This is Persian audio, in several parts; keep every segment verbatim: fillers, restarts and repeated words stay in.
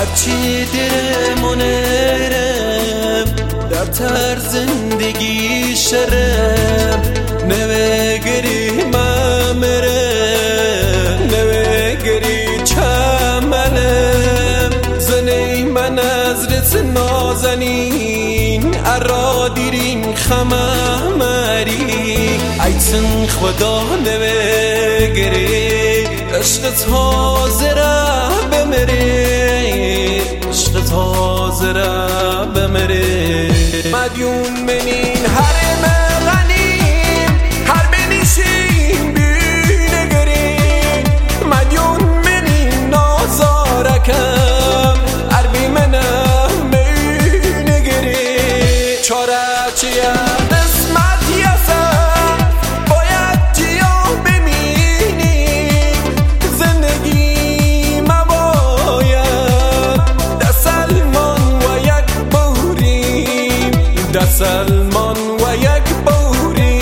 هرچی درمونرم در تر زندگی شرم نوگری ممرم نوگری چملم زنی من از رس نازنین ارا دیرین خممری ایتن خدا نوگری عشقت حاضره بمری عشقت حاضره بمری مدیون منین حرم غنیم هر بنیشیم بینگرین مدیون منین نازارکم عربی منم بینگرین چاره چیه سلمان و یک بوری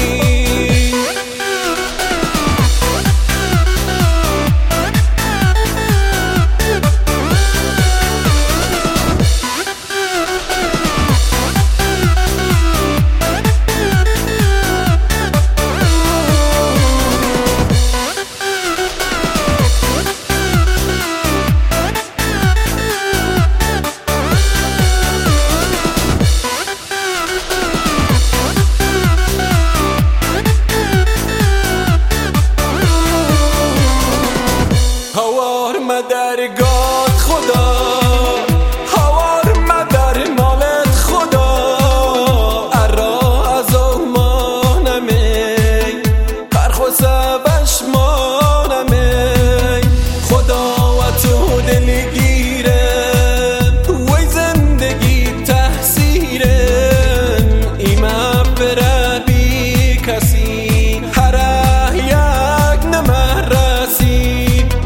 درگاه خدا هوار مدر مالت خدا ارا از آمانمی پرخوصه بشمانمی خدا و تو دلگیره وی زندگی تحصیره ایمه بره بی کسی هره یک نمرسی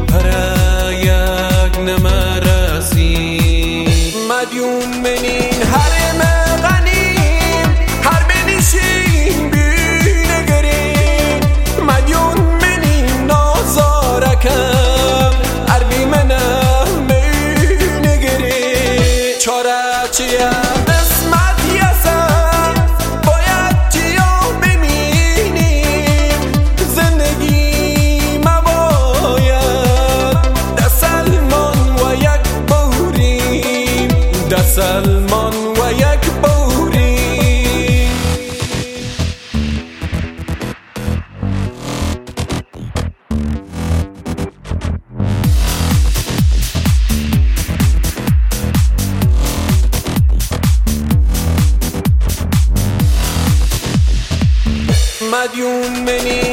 مدیون منین حرم غنیم هر بنیشیم بینگرین مدیون منین نازارکم عربی منم بینگرین چاره چیه قسمت یسم باید چیا بمینیم زندگی مباید ده سلمان و یک بوریم ده سلمان و یک بوری مدیون منی